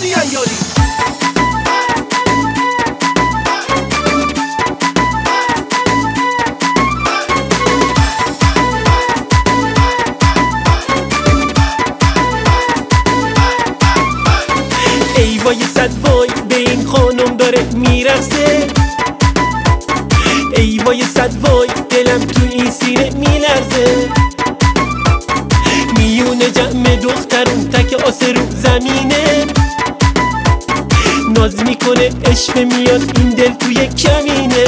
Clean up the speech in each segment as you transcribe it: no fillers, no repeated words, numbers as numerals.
یاری ای وای صد وای به این خانم داره میرقصه، ای وای صد وای دلم تو این سینه میلرزه. میونه جمع دخترون تک آسه رو زمینه، ناز میکنه عشق میاد این دل توی کمینه.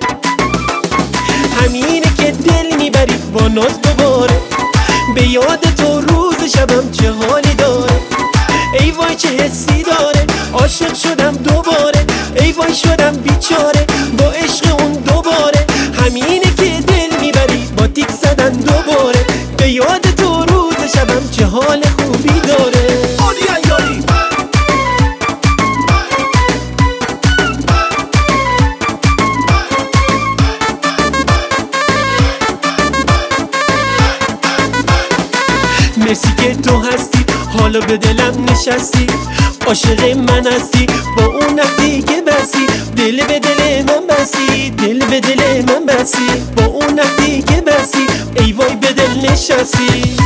همینه که دل میبری با ناز دوباره، به یاد تو روز شبم چه حالی داره. ای وای چه حسی داره، عاشق شدم دوباره. ای وای شدم بیچاره با عشق اون دوباره. همینه که دل میبری با تیک زدن دوباره، به یاد تو روز شبم چه حال خوبی داره. یاری مرسی که تو هستی، حالا به دلم نشستی. عاشق من هستی، با اون نفتی که بسی. دل به دل من بسی، دل به دل من بسی. با اون نفتی که بسی، ای وای به دل نشستی.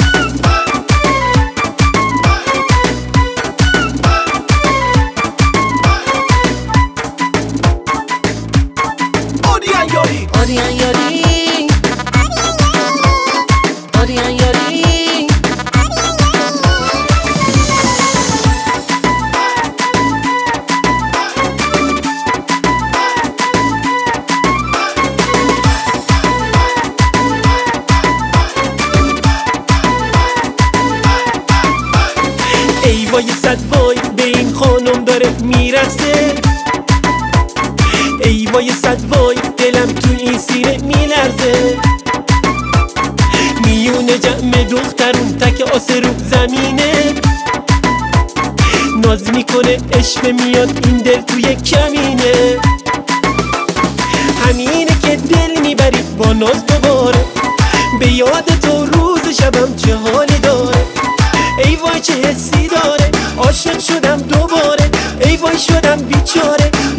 یاری آریان یاری آریان یاری ای وای صد وای به این خانم داره میرقصه، ای وای صد وای دلم تو این سینه میلرزه. میونه جمع دخترون تک آسه رو زمینه، ناز میکنه عشق میاد این دل توی کمینه. همینه که دل میبری با ناز دوباره، به یاد تو روز شبم چه حالی داره. ای وای چه حسی داره، عاشق شدم دوباره. ای وای شدم بیچاره